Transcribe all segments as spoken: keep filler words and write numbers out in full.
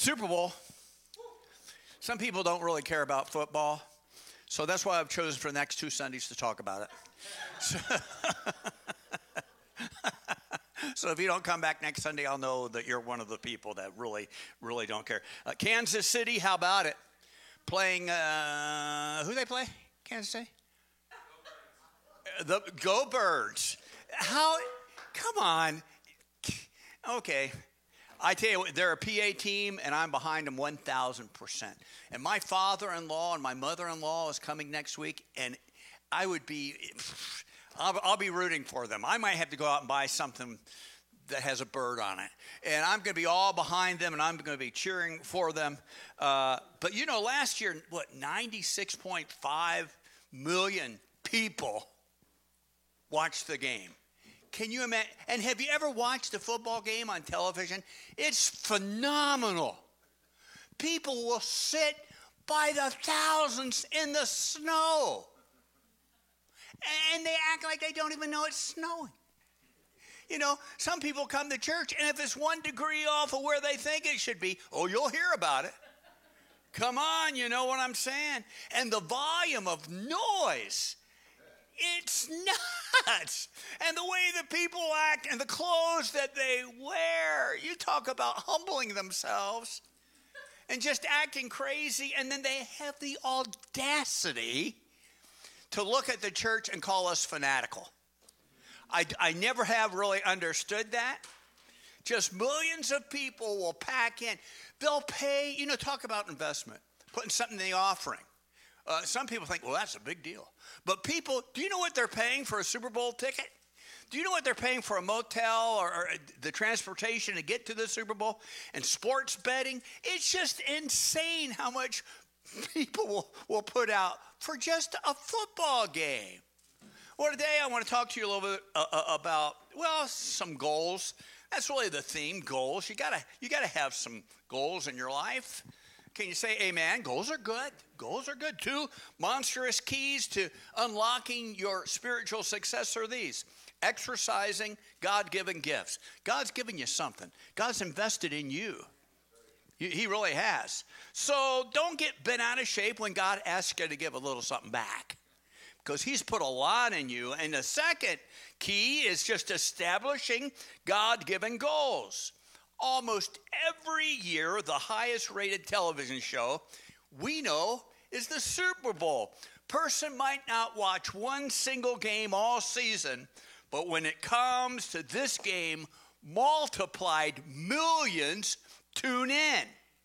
Super Bowl. Some people don't really care about football, so that's why I've chosen for the next two Sundays to talk about it. So, so if you don't come back next Sunday, I'll know that you're one of the people that really, really don't care. Uh, Kansas City, how about it? Playing, uh, who they play? Kansas City? The Go Birds. How, come on. Okay. I tell you, they're a P A team, and I'm behind them one thousand percent. And my father-in-law and my mother-in-law is coming next week, and I would be, I'll, I'll be rooting for them. I might have to go out and buy something that has a bird on it. And I'm going to be all behind them, and I'm going to be cheering for them. Uh, but, you know, last year, what, ninety-six point five million people watched the game. Can you imagine? And have you ever watched a football game on television? It's phenomenal. People will sit by the thousands in the snow. And they act like they don't even know it's snowing. You know, some people come to church, and if it's one degree off of where they think it should be, oh, you'll hear about it. Come on, you know what I'm saying? And the volume of noise, it's nuts. And the way the people act and the clothes that they wear, you talk about humbling themselves and just acting crazy, and then they have the audacity to look at the church and call us fanatical. I, I never have really understood that. Just millions of people will pack in. They'll pay, you know, talk about investment, putting something in the offering. Uh, some people think, well, that's a big deal. But people, do you know what they're paying for a Super Bowl ticket? Do you know what they're paying for a motel or, or the transportation to get to the Super Bowl? And sports betting? It's just insane how much people will, will put out for just a football game. Well, today I want to talk to you a little bit uh, uh, about, well, some goals. That's really the theme, goals. You gotta, you gotta have some goals in your life. Can you say amen? Goals are good. Goals are good. Two monstrous keys to unlocking your spiritual success are these. Exercising God-given gifts. God's given you something. God's invested in you. He really has. So don't get bent out of shape when God asks you to give a little something back, because he's put a lot in you. And the second key is just establishing God-given goals. Almost every year, the highest rated television show we know is the Super Bowl. Person might not watch one single game all season, but when it comes to this game, multiplied millions tune in.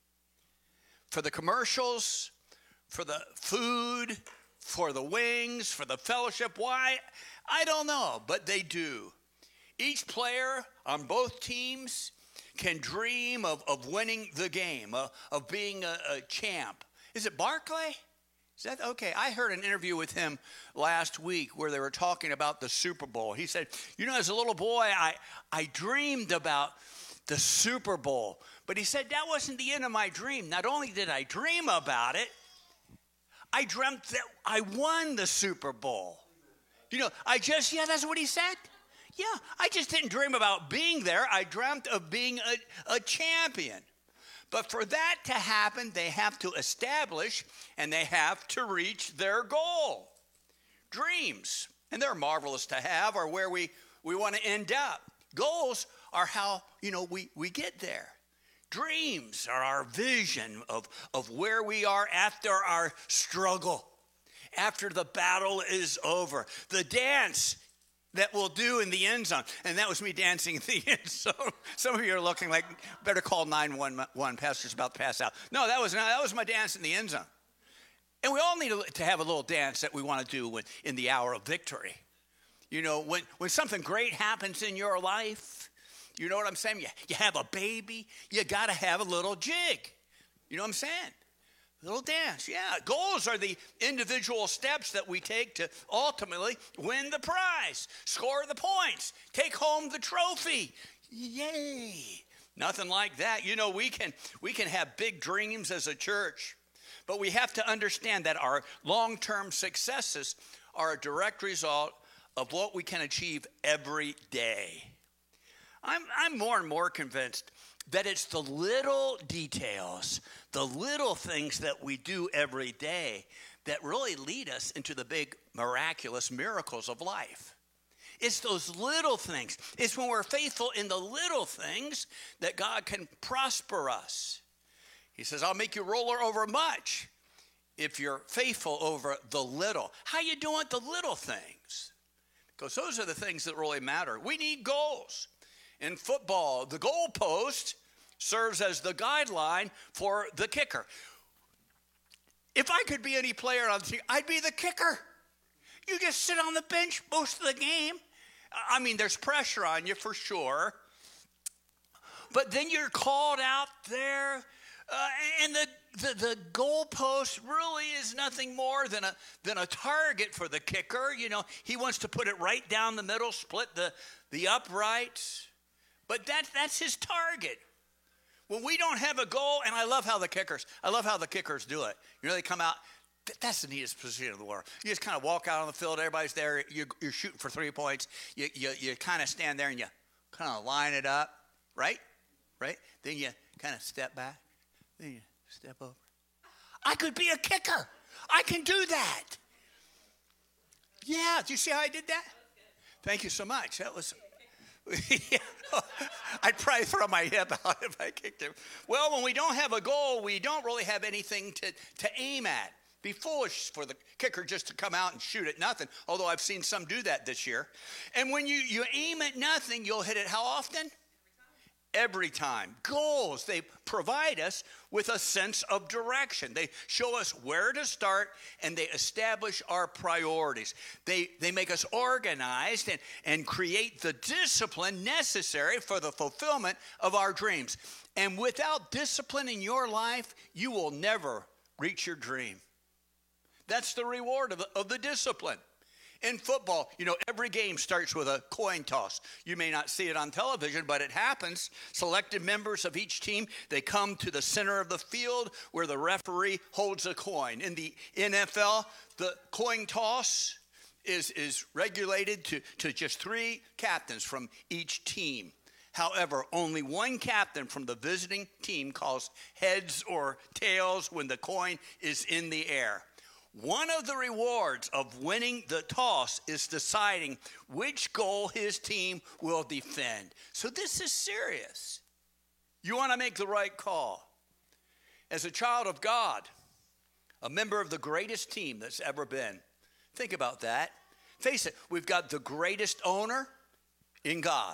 For the commercials, for the food, for the wings, for the fellowship. Why? I don't know, but they do. Each player on both teams can dream of, of winning the game, uh, of being a, a champ. Is it Barkley? Is that okay? I heard an interview with him last week where they were talking about the Super Bowl. He said, you know, as a little boy, I, I dreamed about the Super Bowl. But he said, that wasn't the end of my dream. Not only did I dream about it, I dreamt that I won the Super Bowl. You know, I just, yeah, that's what he said. Yeah, I just didn't dream about being there. I dreamt of being a, a champion. But for that to happen, they have to establish and they have to reach their goal. Dreams, and they're marvelous to have, are where we, we want to end up. Goals are how, you know, we, we get there. Dreams are our vision of, of where we are after our struggle, after the battle is over. The dance that we'll do in the end zone. And that was me dancing in the end zone. Some of you are looking like, better call nine one one, pastor's about to pass out. No, that was not, that was my dance in the end zone. And we all need to have a little dance that we want to do when, in the hour of victory. You know, when, when something great happens in your life, you know what I'm saying? You, you have a baby, you got to have a little jig. You know what I'm saying? A little dance, yeah. Goals are the individual steps that we take to ultimately win the prize, score the points, take home the trophy. Yay. Nothing like that. You know, we can we can have big dreams as a church, but we have to understand that our long-term successes are a direct result of what we can achieve every day. I'm, I'm more and more convinced that it's the little details, the little things that we do every day that really lead us into the big miraculous miracles of life. It's those little things. It's when we're faithful in the little things that God can prosper us. He says, I'll make you ruler over much if you're faithful over the little. How you doing with the little things? Because those are the things that really matter. We need goals. In football, the goalpost serves as the guideline for the kicker. If I could be any player on the team, I'd be the kicker. You just sit on the bench most of the game. I mean, there's pressure on you for sure. But then you're called out there, uh, and the, the, the goalpost really is nothing more than a, than a target for the kicker. You know, he wants to put it right down the middle, split the, the uprights. But that, that's his target. When we don't have a goal, and I love how the kickers, I love how the kickers do it. You know, they come out. That's the neatest position in the world. You just kind of walk out on the field. Everybody's there. You're, you're shooting for three points. You, you, you kind of stand there and you kind of line it up, right? Right? Then you kind of step back. Then you step over. I could be a kicker. I can do that. Yeah. Do you see how I did that? Thank you so much. That was... yeah. I'd probably throw my hip out if I kicked him. Well, when we don't have a goal, we don't really have anything to, to aim at. Be foolish for the kicker just to come out and shoot at nothing, although I've seen some do that this year. And when you, you aim at nothing, you'll hit it how often? Every time. Goals, they provide us with a sense of direction. They show us where to start, and they establish our priorities. They, they make us organized and, and create the discipline necessary for the fulfillment of our dreams. And without discipline in your life, you will never reach your dream. That's the reward of the, of the discipline. In football, you know, every game starts with a coin toss. You may not see it on television, but it happens. Selected members of each team, they come to the center of the field where the referee holds a coin. In the N F L, the coin toss is, is regulated to, to just three captains from each team. However, only one captain from the visiting team calls heads or tails when the coin is in the air. One of the rewards of winning the toss is deciding which goal his team will defend. So this is serious. You want to make the right call. As a child of God, a member of the greatest team that's ever been, think about that. Face it, we've got the greatest owner in God.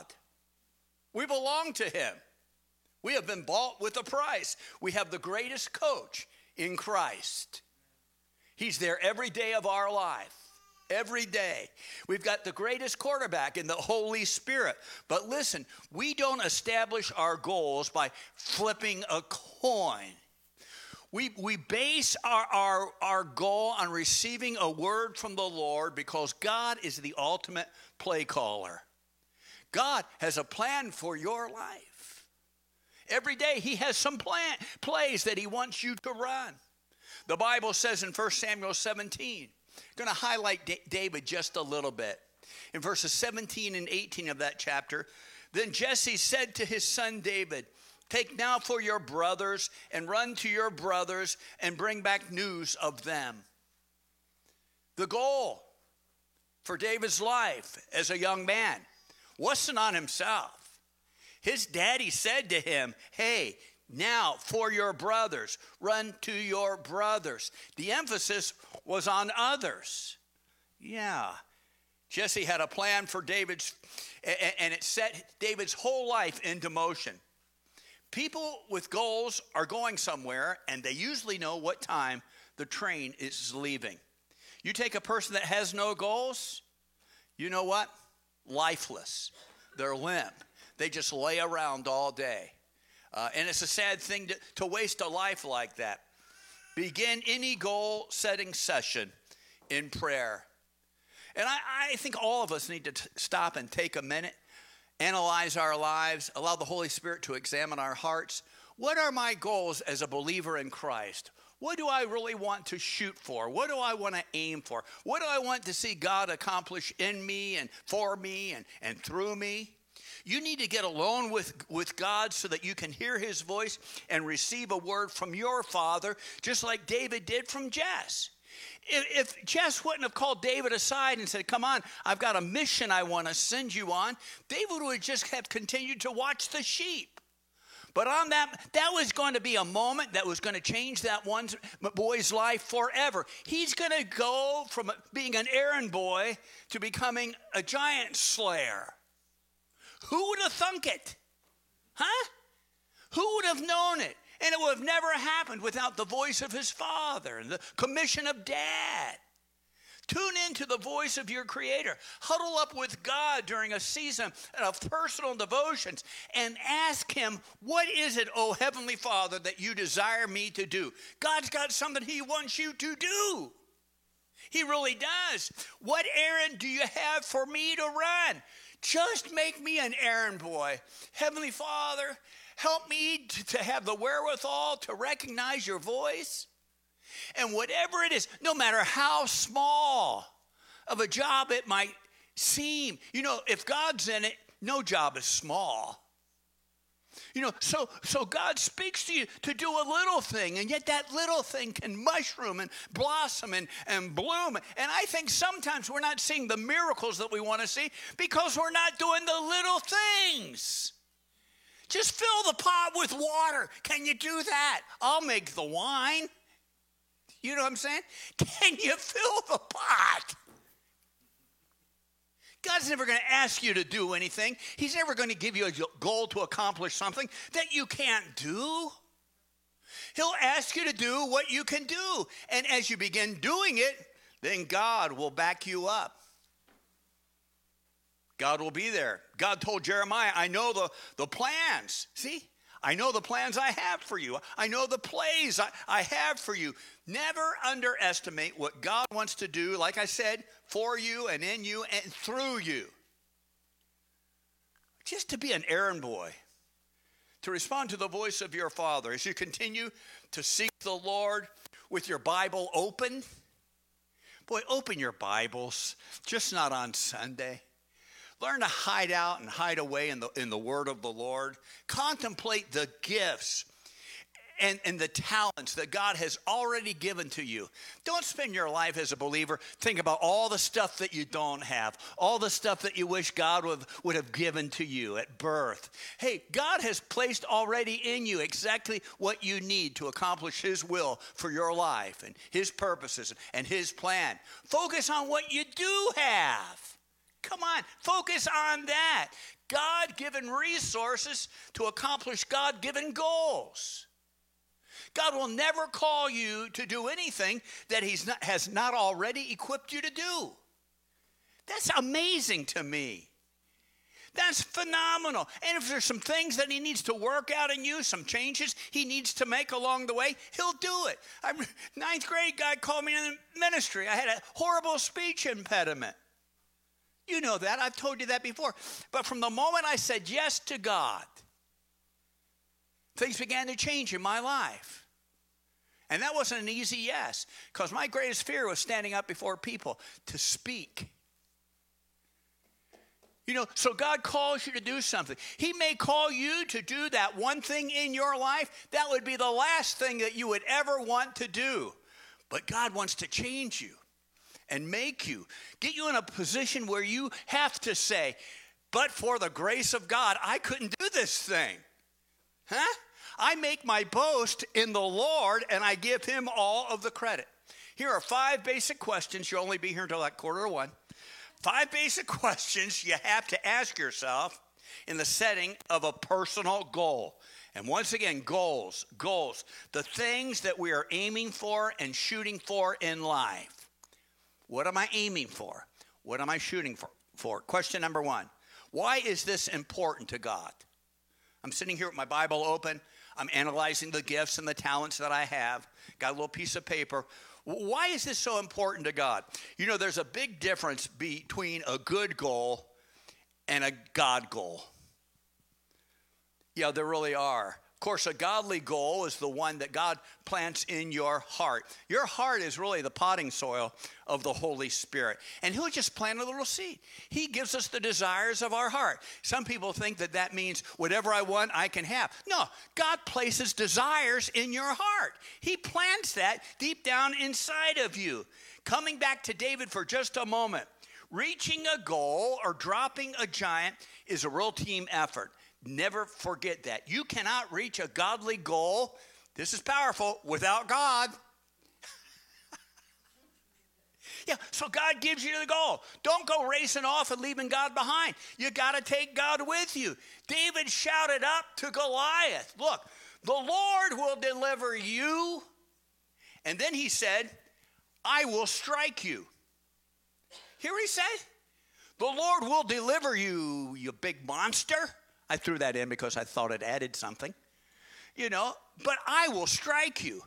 We belong to him. We have been bought with a price. We have the greatest coach in Christ. He's there every day of our life, every day. We've got the greatest quarterback in the Holy Spirit. But listen, we don't establish our goals by flipping a coin. We, we base our, our, our goal on receiving a word from the Lord because God is the ultimate play caller. God has a plan for your life. Every day he has some plan, plays that he wants you to run. The Bible says in First Samuel seventeen, I'm going to highlight D- David just a little bit. In verses seventeen and eighteen of that chapter, then Jesse said to his son David, take now for your brothers and run to your brothers and bring back news of them. The goal for David's life as a young man wasn't on himself. His daddy said to him, hey, now, for your brothers, run to your brothers. The emphasis was on others. Yeah. Jesse had a plan for David's, and it set David's whole life into motion. People with goals are going somewhere, and they usually know what time the train is leaving. You take a person that has no goals, you know what? Lifeless. They're limp. They just lay around all day. Uh, and it's a sad thing to, to waste a life like that. Begin any goal-setting session in prayer. And I, I think all of us need to t- stop and take a minute, analyze our lives, allow the Holy Spirit to examine our hearts. What are my goals as a believer in Christ? What do I really want to shoot for? What do I want to aim for? What do I want to see God accomplish in me and for me and, and through me? You need to get alone with, with God so that you can hear his voice and receive a word from your Father, just like David did from Jess. If, if Jess wouldn't have called David aside and said, come on, I've got a mission I want to send you on, David would just have continued to watch the sheep. But on that, that was going to be a moment that was going to change that one boy's life forever. He's going to go from being an errand boy to becoming a giant slayer. Who would have thunk it? Huh? Who would have known it? And it would have never happened without the voice of his father and the commission of dad. Tune into the voice of your Creator. Huddle up with God during a season of personal devotions and ask him, what is it, oh Heavenly Father, that you desire me to do? God's got something he wants you to do. He really does. What errand do you have for me to run? Just make me an errand boy. Heavenly Father, help me to, to have the wherewithal to recognize your voice. And whatever it is, no matter how small of a job it might seem, you know, if God's in it, no job is small. You know, so so God speaks to you to do a little thing, and yet that little thing can mushroom and blossom and, and bloom. And I think sometimes we're not seeing the miracles that we want to see because we're not doing the little things. Just fill the pot with water. Can you do that? I'll make the wine. You know what I'm saying? Can you fill the pot? God's never going to ask you to do anything. He's never going to give you a goal to accomplish something that you can't do. He'll ask you to do what you can do. And as you begin doing it, then God will back you up. God will be there. God told Jeremiah, I know the, the plans. See? I know the plans I have for you. I know the plays I, I have for you. Never underestimate what God wants to do, like I said, for you and in you and through you. Just to be an errand boy, to respond to the voice of your Father as you continue to seek the Lord with your Bible open. Boy, open your Bibles, just not on Sunday. Learn to hide out and hide away in the, in the word of the Lord. Contemplate the gifts and, and the talents that God has already given to you. Don't spend your life as a believer thinking about all the stuff that you don't have, all the stuff that you wish God would, would have given to you at birth. Hey, God has placed already in you exactly what you need to accomplish his will for your life and his purposes and his plan. Focus on what you do have. Come on, focus on that. God-given resources to accomplish God-given goals. God will never call you to do anything that he has not already equipped you to do. That's amazing to me. That's phenomenal. And if there's some things that he needs to work out in you, some changes he needs to make along the way, he'll do it. I'm, ninth grade guy called me in the ministry. I had a horrible speech impediment. You know that. I've told you that before. But from the moment I said yes to God, things began to change in my life. And that wasn't an easy yes, because my greatest fear was standing up before people to speak. You know, so God calls you to do something. He may call you to do that one thing in your life. That would be the last thing that you would ever want to do. But God wants to change you and make you, get you in a position where you have to say, but for the grace of God, I couldn't do this thing. Huh? I make my boast in the Lord, and I give him all of the credit. Here are five basic questions. You'll only be here until like quarter to one. Five basic questions you have to ask yourself in the setting of a personal goal. And once again, goals, goals, the things that we are aiming for and shooting for in life. What am I aiming for? What am I shooting for? for? Question number one, why is this important to God? I'm sitting here with my Bible open. I'm analyzing the gifts and the talents that I have. Got a little piece of paper. Why is this so important to God? You know, there's a big difference between a good goal and a God goal. Yeah, there really are. Of course, a godly goal is the one that God plants in your heart. Your heart is really the potting soil of the Holy Spirit. And he'll just plant a little seed. He gives us the desires of our heart. Some people think that that means whatever I want, I can have. No, God places desires in your heart. He plants that deep down inside of you. Coming back to David for just a moment. Reaching a goal or dropping a giant is a real team effort. Never forget that. You cannot reach a godly goal, this is powerful, without God. Yeah, so God gives you the goal. Don't go racing off and leaving God behind. You got to take God with you. David shouted up to Goliath, look, the Lord will deliver you. And then he said, I will strike you. Hear what he said? The Lord will deliver you, you big monster. I threw that in because I thought it added something. You know, but I will strike you.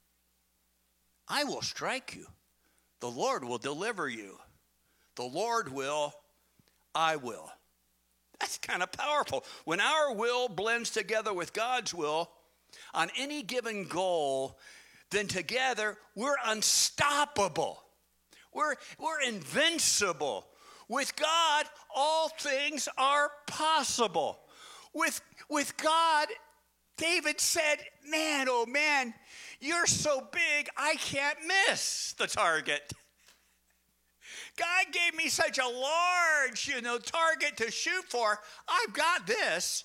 I will strike you. The Lord will deliver you. The Lord will, I will. That's kind of powerful. When our will blends together with God's will on any given goal, then together we're unstoppable. We're, we're invincible. With God, all things are possible. With, with God, David said, man, oh man, you're so big, I can't miss the target. God gave me such a large, you know, target to shoot for. I've got this.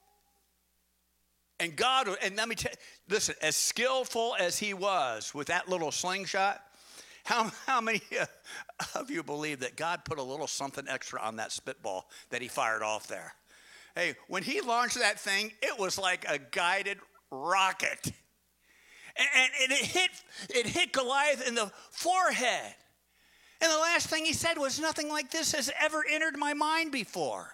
And God, and let me tell you, listen, as skillful as he was with that little slingshot, how, how many of you believe that God put a little something extra on that spitball that he fired off there? Hey, when he launched that thing, it was like a guided rocket. And, and, and it hit it hit Goliath in the forehead. And the last thing he said was, nothing like this has ever entered my mind before.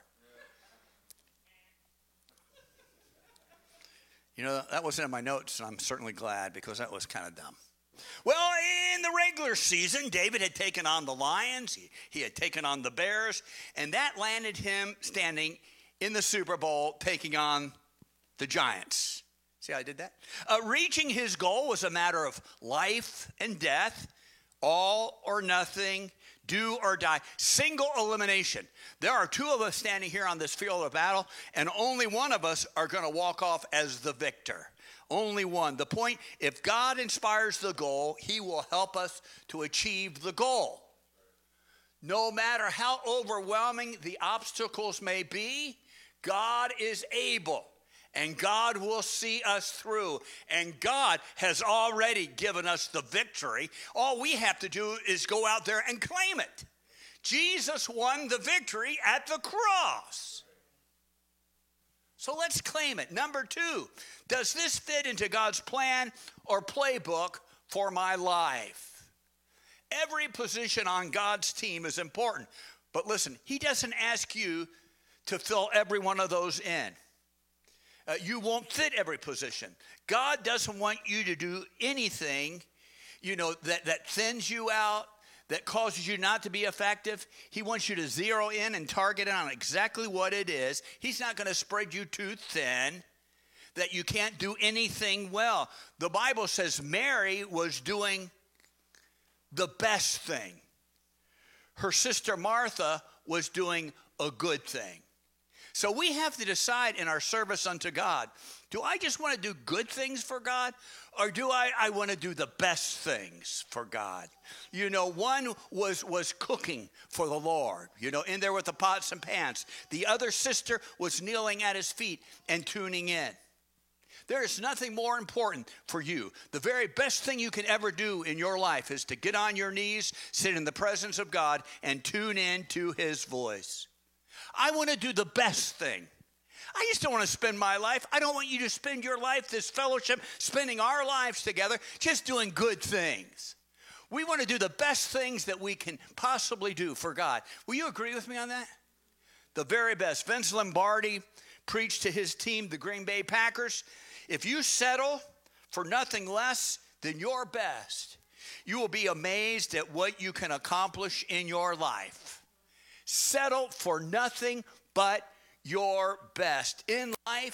You know, that wasn't in my notes, and I'm certainly glad because that was kind of dumb. Well, in the regular season, David had taken on the lions. He, he had taken on the bears, and that landed him standing in the Super Bowl taking on the Giants. See how I did that? Uh, reaching his goal was a matter of life and death, all or nothing, do or die, single elimination. There are two of us standing here on this field of battle, and only one of us are going to walk off as the victor. Only one. The point, if God inspires the goal, he will help us to achieve the goal. No matter how overwhelming the obstacles may be, God is able, and God will see us through, and God has already given us the victory. All we have to do is go out there and claim it. Jesus won the victory at the cross. So let's claim it. Number two, does this fit into God's plan or playbook for my life? Every position on God's team is important. But listen, he doesn't ask you to fill every one of those in. Uh, you won't fit every position. God doesn't want you to do anything, you know, that, that thins you out, that causes you not to be effective. He wants you to zero in and target on exactly what it is. He's not going to spread you too thin that you can't do anything well. The Bible says Mary was doing the best thing. Her sister Martha was doing a good thing. So we have to decide in our service unto God, do I just want to do good things for God, or do I, I want to do the best things for God? You know, one was, was cooking for the Lord, you know, in there with the pots and pans. The other sister was kneeling at his feet and tuning in. There is nothing more important for you. The very best thing you can ever do in your life is to get on your knees, sit in the presence of God, and tune in to his voice. I want to do the best thing. I just don't want to spend my life. I don't want you to spend your life, this fellowship, spending our lives together, just doing good things. We want to do the best things that we can possibly do for God. Will you agree with me on that? The very best. Vince Lombardi preached to his team, the Green Bay Packers. If you settle for nothing less than your best, you will be amazed at what you can accomplish in your life. Settle for nothing but your best. In life,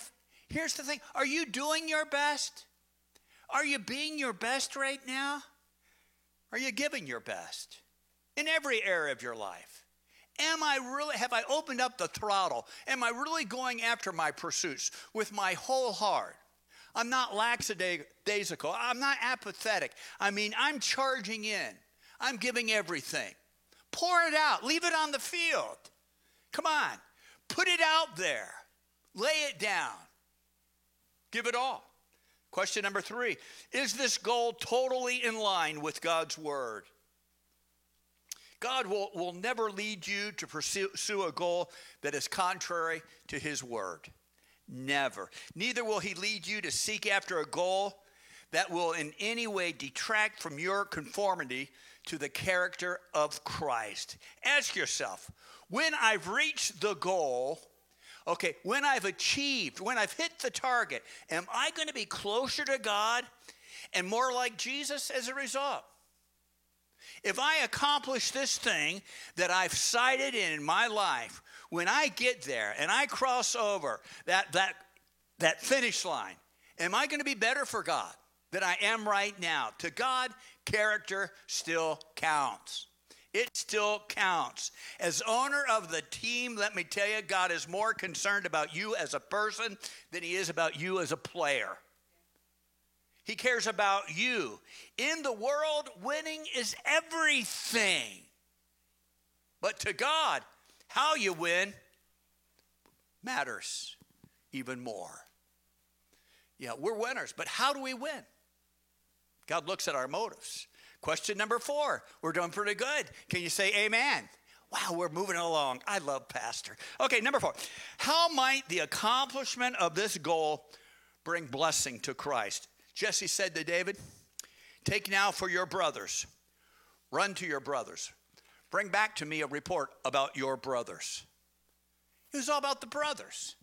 Here's the thing. Are you doing your best? Are you being your best right now? Are you giving your best in every area of your life? Am I really, have I opened up the throttle? Am I really going after my pursuits with my whole heart? I'm not lackadaisical. I'm not apathetic. I mean, I'm charging in. I'm giving everything. Pour it out. Leave it on the field. Come on. Put it out there. Lay it down. Give it all. Question number three. Is this goal totally in line with God's word? God will, will never lead you to pursue, pursue a goal that is contrary to his word. Never. Neither will he lead you to seek after a goal that will in any way detract from your conformity to the character of Christ. Ask yourself, when I've reached the goal, okay, when I've achieved, when I've hit the target, am I going to be closer to God and more like Jesus as a result? If I accomplish this thing that I've cited in my life, when I get there and I cross over that, that, that finish line, am I going to be better for God than I am right now? To God, character still counts. It still counts. As owner of the team, let me tell you, God is more concerned about you as a person than he is about you as a player. He cares about you. In the world, winning is everything. But to God, how you win matters even more. Yeah, we're winners, but how do we win? God looks at our motives. Question number four. We're doing pretty good. Can you say amen? Wow, we're moving along. I love Pastor. Okay, number four. How might the accomplishment of this goal bring blessing to Christ? Jesse said to David, take now for your brothers, run to your brothers, bring back to me a report about your brothers. It was all about the brothers.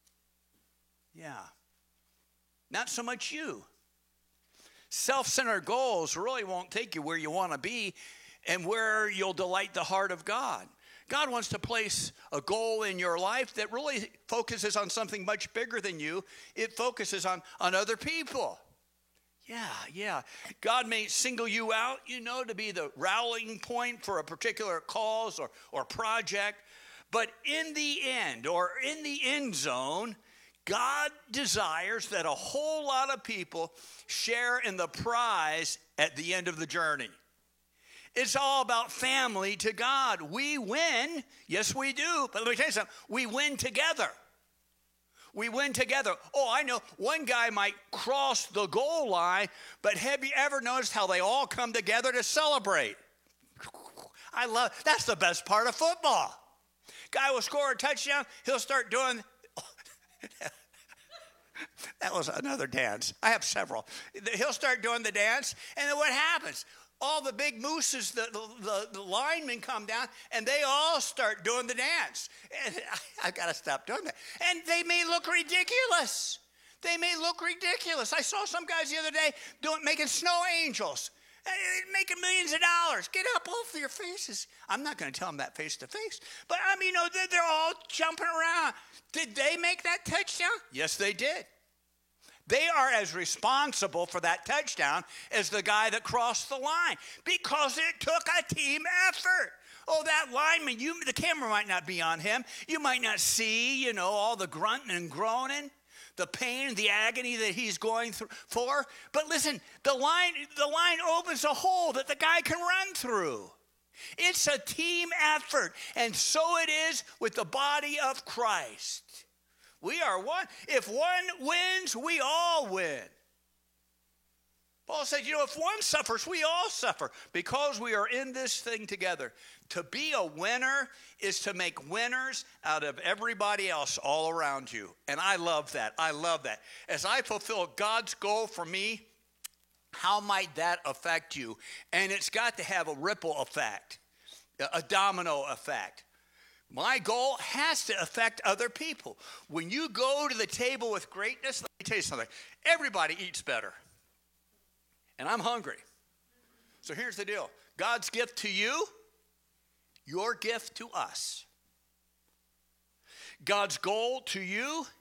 Yeah. Not so much you. Self-centered goals really won't take you where you want to be and where you'll delight the heart of God. God wants to place a goal in your life that really focuses on something much bigger than you. It focuses on, on other people. Yeah, yeah. God may single you out, you know, to be the rallying point for a particular cause or, or project. But in the end, or in the end zone, God desires that a whole lot of people share in the prize at the end of the journey. It's all about family to God. We win. Yes, we do. But let me tell you something. We win together. We win together. Oh, I know one guy might cross the goal line, but have you ever noticed how they all come together to celebrate? I love, that's the best part of football. Guy will score a touchdown, he'll start doing, that was another dance. I have several. He'll start doing the dance, and then what happens? All the big mooses, the, the, the linemen come down, and they all start doing the dance. And I, I've got to stop doing that. And they may look ridiculous. They may look ridiculous. I saw some guys the other day doing, making snow angels, making millions of dollars. Get up off your faces. I'm not going to tell them that face to face. But, I mean, you know, they're, they're all jumping around. Did they make that touchdown? Yes, they did. They are as responsible for that touchdown as the guy that crossed the line because it took a team effort. Oh, that lineman, you, the camera might not be on him. You might not see, you know, all the grunting and groaning, the pain, the agony that he's going through for. But listen, the line, the line opens a hole that the guy can run through. It's a team effort, and so it is with the body of Christ. We are one. If one wins, we all win. Paul said, you know, if one suffers, we all suffer because we are in this thing together. To be a winner is to make winners out of everybody else all around you. And I love that. I love that. As I fulfill God's goal for me, how might that affect you? And it's got to have a ripple effect, a domino effect. My goal has to affect other people. When you go to the table with greatness, let me tell you something. Everybody eats better. And I'm hungry. So here's the deal. God's gift to you, your gift to us. God's goal to you,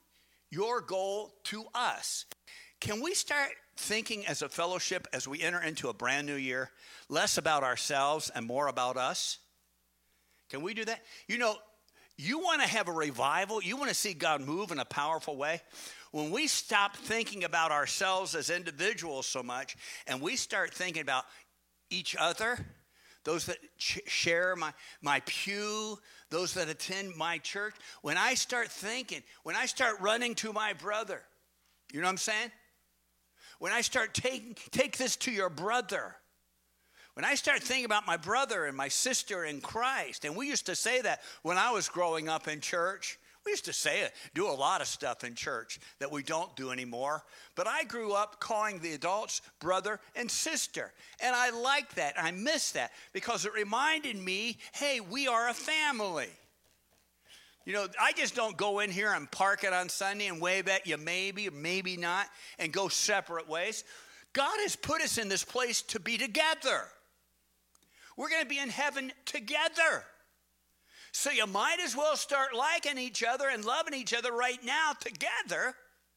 your goal to us. Can we start thinking as a fellowship as we enter into a brand new year, less about ourselves and more about us? Can we do that? You know, you want to have a revival. You want to see God move in a powerful way. When we stop thinking about ourselves as individuals so much and we start thinking about each other, those that ch- share my, my pew, those that attend my church, when I start thinking, when I start running to my brother, you know what I'm saying? When I start taking, take this to your brother. When I start thinking about my brother and my sister in Christ, and we used to say that when I was growing up in church. We used to say it, do a lot of stuff in church that we don't do anymore. But I grew up calling the adults brother and sister. And I like that. I miss that because it reminded me, hey, we are a family. You know, I just don't go in here and park it on Sunday and wave at you maybe or maybe not and go separate ways. God has put us in this place to be together. We're going to be in heaven together. So you might as well start liking each other and loving each other right now together.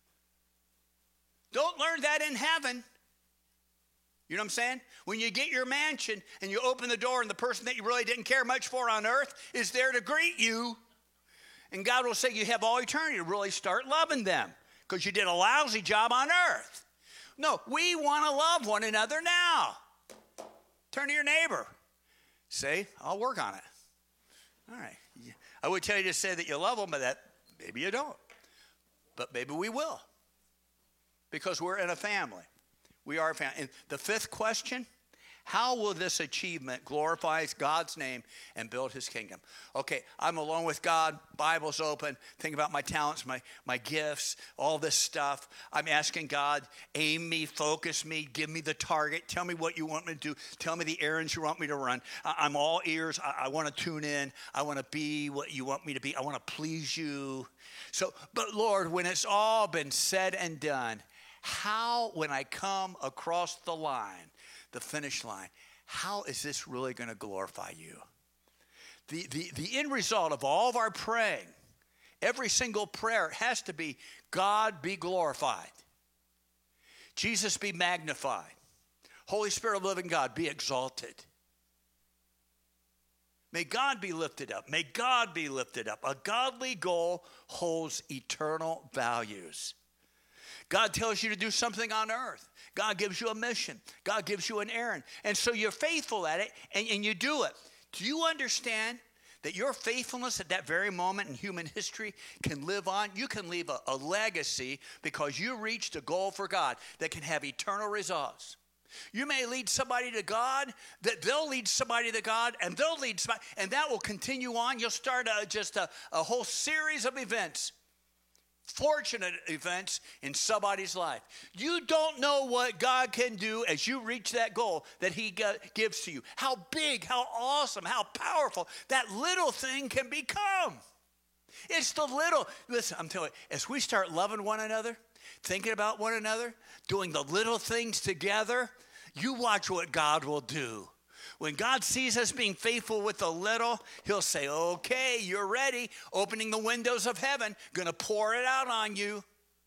Don't learn that in heaven. You know what I'm saying? When you get your mansion and you open the door and the person that you really didn't care much for on earth is there to greet you. And God will say you have all eternity to really start loving them because you did a lousy job on earth. No, we want to love one another now. Turn to your neighbor. Say, I'll work on it. All right. I would tell you to say that you love them, but that maybe you don't. But maybe we will. Because we're in a family. We are a family. And the fifth question, how will this achievement glorify God's name and build his kingdom? Okay, I'm alone with God. Bible's open. Think about my talents, my, my gifts, all this stuff. I'm asking God, aim me, focus me, give me the target. Tell me what you want me to do. Tell me the errands you want me to run. I, I'm all ears. I, I want to tune in. I want to be what you want me to be. I want to please you. So, but Lord, when it's all been said and done, how, when I come across the line, the finish line, how is this really going to glorify you? The, the, the end result of all of our praying, every single prayer has to be, God be glorified. Jesus be magnified. Holy Spirit of living God be exalted. May God be lifted up. May God be lifted up. A godly goal holds eternal values. God tells you to do something on earth. God gives you a mission. God gives you an errand. And so you're faithful at it, and, and you do it. Do you understand that your faithfulness at that very moment in human history can live on? You can leave a, a legacy because you reached a goal for God that can have eternal results. You may lead somebody to God, that they'll lead somebody to God, and they'll lead somebody, and that will continue on. You'll start a, just a, a whole series of events. Fortunate events in somebody's life. You don't know what God can do as you reach that goal that he gives to you. How big, how awesome, how powerful that little thing can become. It's the little, listen, I'm telling you, as we start loving one another, thinking about one another, doing the little things together, you watch what God will do. When God sees us being faithful with the little, he'll say, okay, you're ready. Opening the windows of heaven, going to pour it out on you.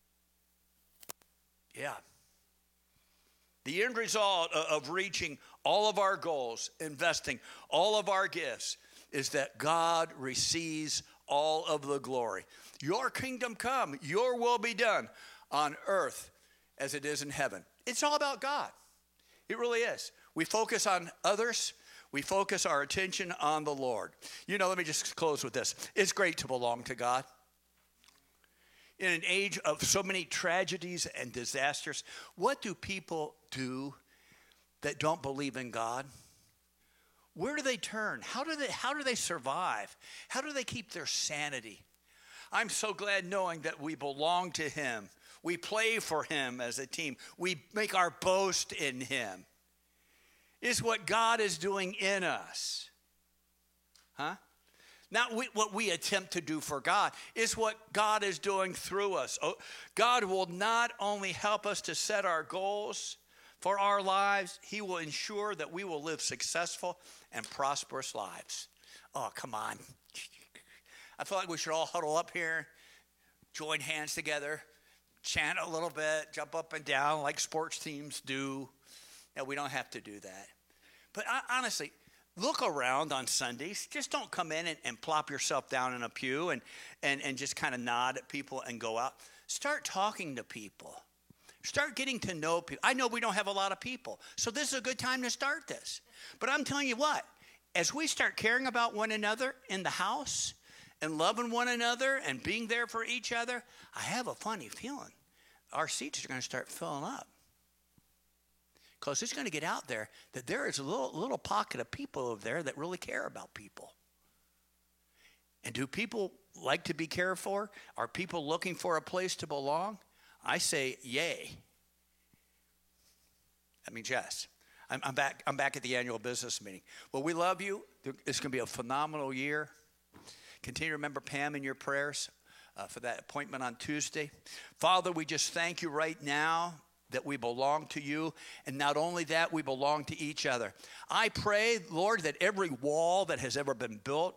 Yeah. The end result of reaching all of our goals, investing all of our gifts, is that God receives all of the glory. Your kingdom come, your will be done on earth as it is in heaven. It's all about God. It really is. We focus on others. We focus our attention on the Lord. You know, let me just close with this. It's great to belong to God. In an age of so many tragedies and disasters, what do people do that don't believe in God? Where do they turn? How do they, how do they survive? How do they keep their sanity? I'm so glad knowing that we belong to him. We play for him as a team. We make our boast in him. Is what God is doing in us. Huh? Not we, what we attempt to do for God. Is what God is doing through us. Oh, God will not only help us to set our goals for our lives, he will ensure that we will live successful and prosperous lives. Oh, come on. I feel like we should all huddle up here, join hands together, chant a little bit, jump up and down like sports teams do. No, we don't have to do that. But honestly, look around on Sundays. Just don't come in and, and plop yourself down in a pew and, and, and just kind of nod at people and go out. Start talking to people. Start getting to know people. I know we don't have a lot of people, so this is a good time to start this. But I'm telling you what, as we start caring about one another in the house and loving one another and being there for each other, I have a funny feeling our seats are going to start filling up. Because it's going to get out there that there is a little, little pocket of people over there that really care about people. And do people like to be cared for? Are people looking for a place to belong? I say, yay. That means yes. I'm, I'm back. I'm back at the annual business meeting. Well, we love you. It's going to be a phenomenal year. Continue to remember Pam in your prayers uh, for that appointment on Tuesday. Father, we just thank you right now that we belong to you, and not only that, we belong to each other. I pray, Lord, that every wall that has ever been built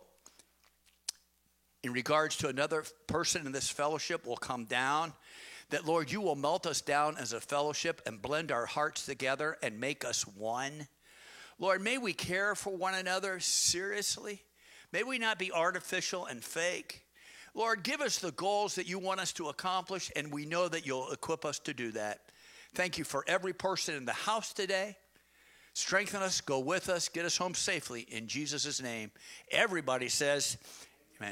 in regards to another person in this fellowship will come down, that, Lord, you will melt us down as a fellowship and blend our hearts together and make us one. Lord, may we care for one another seriously. May we not be artificial and fake. Lord, give us the goals that you want us to accomplish, and we know that you'll equip us to do that. Thank you for every person in the house today. Strengthen us, go with us, get us home safely in Jesus' name. Everybody says